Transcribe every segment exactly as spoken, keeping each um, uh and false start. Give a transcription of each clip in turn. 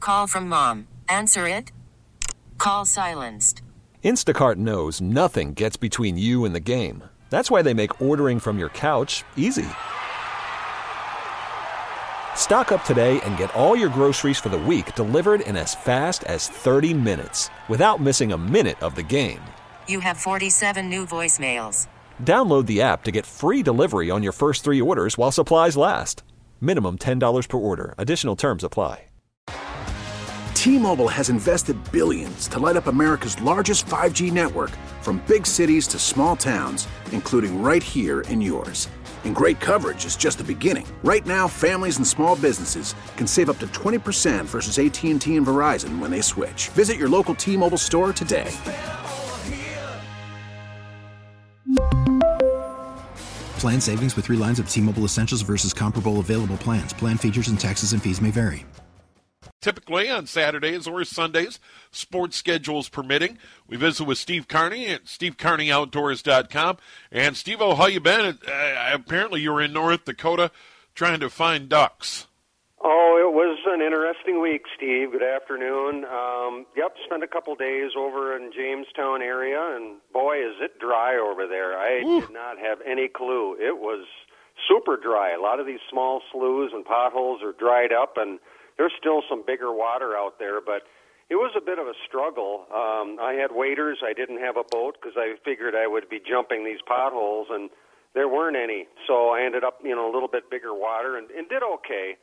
call from mom. Answer it. Call silenced. Instacart knows nothing gets between you and the game. That's why they make ordering from your couch easy. Stock up today and get all your groceries for the week delivered in as fast as thirty minutes without missing a minute of the game. You have forty-seven new voicemails. Download the app to get free delivery on your first three orders while supplies last. Minimum ten dollars per order. Additional terms apply. T-Mobile has invested billions to light up America's largest five G network, from big cities to small towns, including right here in yours. And great coverage is just the beginning. Right now, families and small businesses can save up to twenty percent versus A T and T and Verizon when they switch. Visit your local T-Mobile store today. Plan savings with three lines of T-Mobile Essentials versus comparable available plans. Plan features and taxes and fees may vary. Typically on Saturdays or Sundays, sports schedules permitting, we visit with Steve Carney at steve carney outdoors dot com. And, Steve-O, how you been? Uh, apparently you were in North Dakota trying to find ducks. Oh, it was an interesting week, Steve. Good afternoon. Um, yep, spent a couple days over in Jamestown area, and boy, is it dry over there. I Ooh. did not have any clue. It was super dry. A lot of these small sloughs and potholes are dried up, and there's still some bigger water out there, but it was a bit of a struggle. Um, I had waders. I didn't have a boat because I figured I would be jumping these potholes, and there weren't any. So I ended up, you know, a little bit bigger water and, and did okay.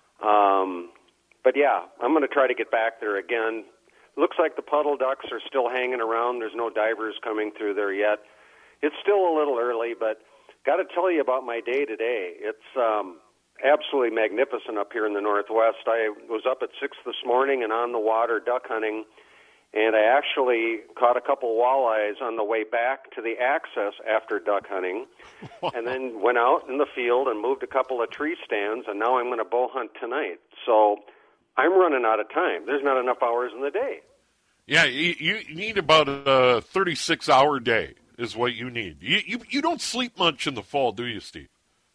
Um, but, yeah, I'm going to try to get back there again. Looks like the puddle ducks are still hanging around. There's no divers coming through there yet. It's still a little early, but got to tell you about my day today. It's um, absolutely magnificent up here in the Northwest. I was up at six this morning and on the water duck hunting, and I actually caught a couple walleyes on the way back to the access after duck hunting, and then went out in the field and moved a couple of tree stands, and now I'm going to bow hunt tonight. So I'm running out of time. There's not enough hours in the day. Yeah, you, you need about a thirty-six hour day is what you need. You, you you don't sleep much in the fall, do you, Steve?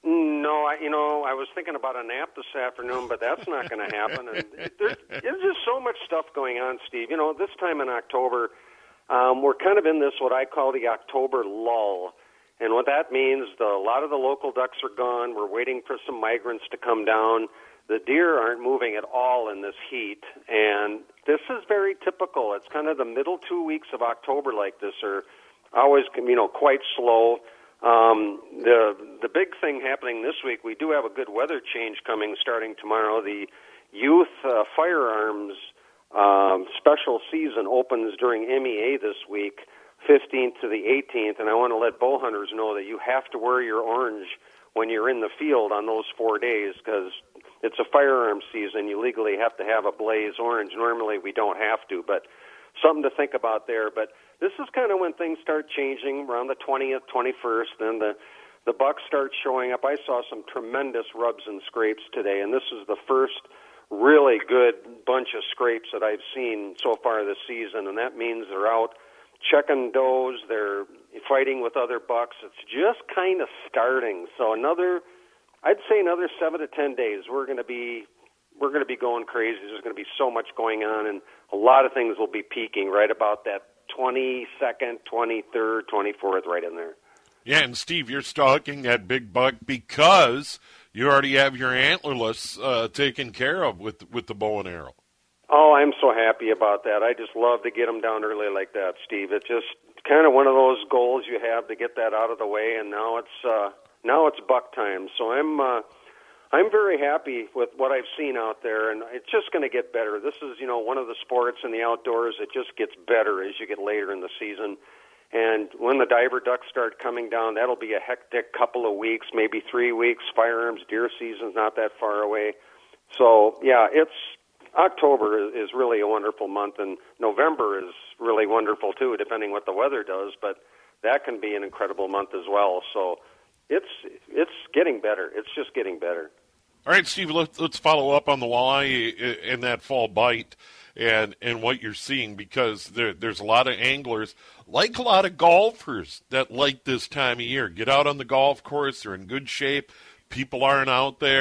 No, I, you know, I was thinking about a nap this afternoon, but that's not going to happen. And there's, there's just so much stuff going on, Steve. You know, this time in October, um, we're kind of in this what I call the October lull. And what that means, the, a lot of the local ducks are gone. We're waiting for some migrants to come down. The deer aren't moving at all in this heat. And this is very typical. It's kind of the middle two weeks of October like this are always, you know, quite slow. Um, the the big thing happening this week, we do have a good weather change coming starting tomorrow. The youth uh, firearms um, special season opens during M E A this week, fifteenth to the eighteenth, and I want to let bow hunters know that you have to wear your orange when you're in the field on those four days because it's a firearms season. You legally have to have a blaze orange. Normally we don't have to, but something to think about there. But this is kind of when things start changing around the twentieth, twenty-first, then the, the bucks start showing up. I saw some tremendous rubs and scrapes today, and this is the first really good bunch of scrapes that I've seen so far this season, and that means they're out checking does, they're fighting with other bucks. It's just kind of starting. So another, I'd say another seven to ten days, we're going to be we're going to be going crazy. There's going to be so much going on, and a lot of things will be peaking right about that twenty-second, twenty-third, twenty-fourth, right in there. Yeah, and Steve, you're stalking that big buck because you already have your antlerless uh, taken care of with with the bow and arrow. Oh, I'm so happy about that. I just love to get them down early like that, Steve. It's just kind of one of those goals you have to get that out of the way, and now it's uh, now it's buck time. So I'm uh, I'm very happy with what I've seen out there, and it's just going to get better. This is, you know, one of the sports in the outdoors that just gets better as you get later in the season. And when the diver ducks start coming down, that'll be a hectic couple of weeks, maybe three weeks. Firearms deer season's not that far away. So, yeah, it's October is, is really a wonderful month, and November is really wonderful too, depending what the weather does. But that can be an incredible month as well. So it's it's getting better. It's just getting better. All right, Steve, let's, let's follow up on the walleye in that fall bite and, and what you're seeing, because there, there's a lot of anglers, like a lot of golfers, that like this time of year. Get out on the golf course. They're in good shape. People aren't out there.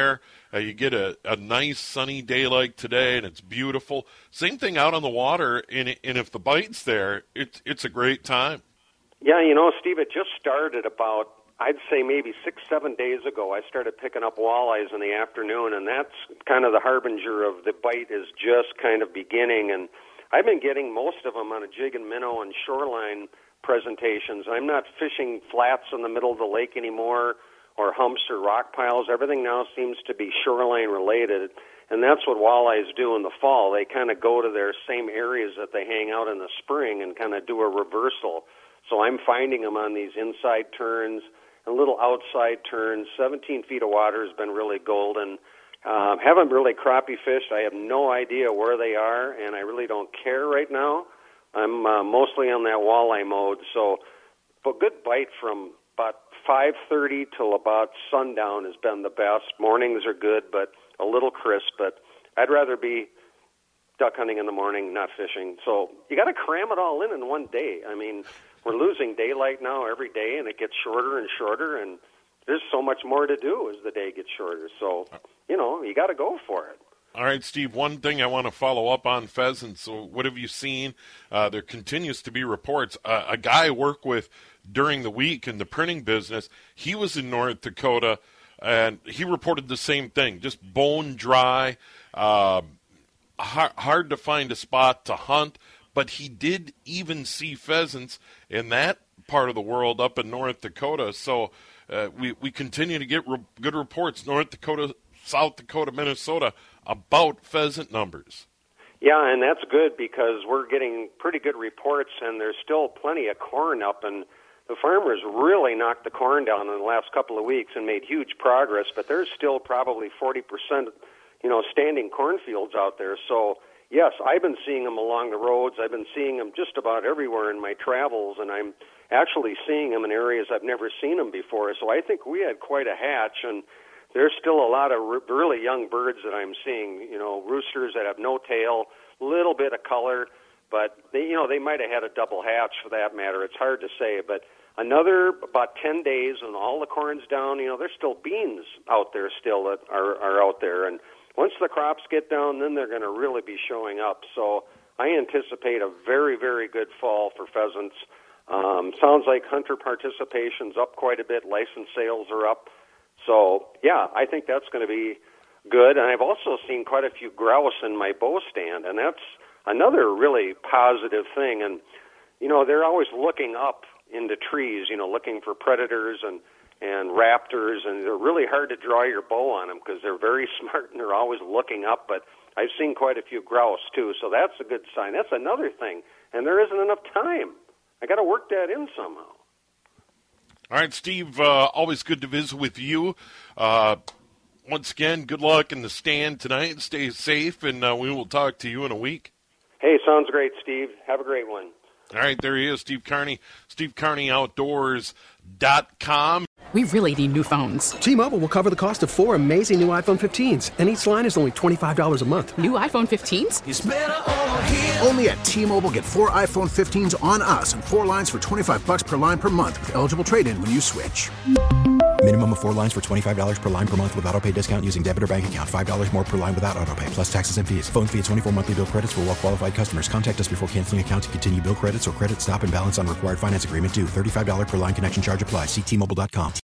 Uh, you get a, a nice sunny day like today, and it's beautiful. Same thing out on the water, and, and if the bite's there, it's it's a great time. Yeah, you know, Steve, it just started about, I'd say maybe six, seven days ago. I started picking up walleyes in the afternoon, and that's kind of the harbinger of the bite is just kind of beginning. And I've been getting most of them on a jig and minnow and shoreline presentations. I'm not fishing flats in the middle of the lake anymore or humps or rock piles. Everything now seems to be shoreline related, and that's what walleyes do in the fall. They kind of go to their same areas that they hang out in the spring and kind of do a reversal. So I'm finding them on these inside turns and little outside turns. seventeen feet of water has been really golden. Um, haven't really crappie fished. I have no idea where they are, and I really don't care right now. I'm uh, mostly on that walleye mode. So, but good bite from about five thirty till about sundown has been the best. Mornings are good, but a little crisp. But I'd rather be duck hunting in the morning, not fishing. So you got to cram it all in in one day. I mean, we're losing daylight now every day, and it gets shorter and shorter, and there's so much more to do as the day gets shorter. So, you know, you got to go for it. All right, Steve, one thing I want to follow up on pheasants. So what have you seen? Uh, there continues to be reports. Uh, a guy I work with during the week in the printing business, he was in North Dakota, and he reported the same thing, just bone dry, uh, hard, hard to find a spot to hunt. But he did even see pheasants in that part of the world up in North Dakota. So uh, we, we continue to get re- good reports, North Dakota, South Dakota, Minnesota, about pheasant numbers. Yeah, and that's good because we're getting pretty good reports, and there's still plenty of corn up, and the farmers really knocked the corn down in the last couple of weeks and made huge progress, but there's still probably forty percent, you know, standing cornfields out there. So yes, I've been seeing them along the roads. I've been seeing them just about everywhere in my travels, and I'm actually seeing them in areas I've never seen them before. So I think we had quite a hatch, and there's still a lot of re- really young birds that I'm seeing, you know, roosters that have no tail, little bit of color, but they, you know, they might have had a double hatch for that matter. It's hard to say, but another about ten days and all the corn's down, you know, there's still beans out there still that are, are out there, and once the crops get down, then they're going to really be showing up. So I anticipate a very, very good fall for pheasants. Um, sounds like hunter participation's up quite a bit. License sales are up. So, yeah, I think that's going to be good. And I've also seen quite a few grouse in my bow stand, and that's another really positive thing. And, you know, they're always looking up into trees, you know, looking for predators and and raptors, and they're really hard to draw your bow on them because they're very smart and they're always looking up. But I've seen quite a few grouse, too, so that's a good sign. That's another thing, and there isn't enough time. I got to work that in somehow. All right, Steve, uh, always good to visit with you. Uh, once again, good luck in the stand tonight. Stay safe, and uh, we will talk to you in a week. Hey, sounds great, Steve. Have a great one. All right, there he is, Steve Carney, Steve Carney Outdoors dot com. We really need new phones. T-Mobile will cover the cost of four amazing new iPhone fifteens, and each line is only twenty-five dollars a month. New iPhone fifteens? It's better over here. Only at T-Mobile, get four iPhone fifteens on us and four lines for twenty-five bucks per line per month with eligible trade-in when you switch. Minimum of four lines for twenty-five dollars per line per month with autopay discount using debit or bank account. five dollars more per line without autopay, plus taxes and fees. Phone fee at twenty-four monthly bill credits for well-qualified customers. Contact us before canceling account to continue bill credits or credit stop and balance on required finance agreement due. thirty-five dollars per line connection charge applies. See T Mobile dot com.